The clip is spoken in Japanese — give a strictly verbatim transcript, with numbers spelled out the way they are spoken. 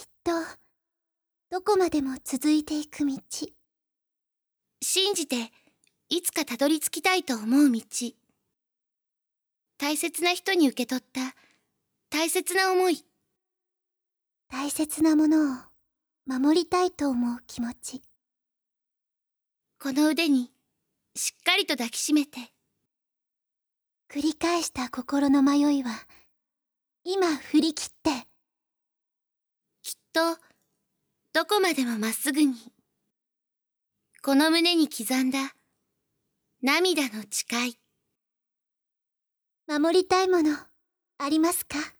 っと、どこまでも続いていく道。 信じて、いつかたどり着きたいと思う道。大切な人に受け取った大切な思い。 大切なものを守りたいと思う気持ち。 この腕にしっかりと抱きしめて。 繰り返した心の迷いは、今振り切って。 きっと、どこまでもまっすぐに。この胸に刻んだ涙の誓い。 守りたいもの、ありますか？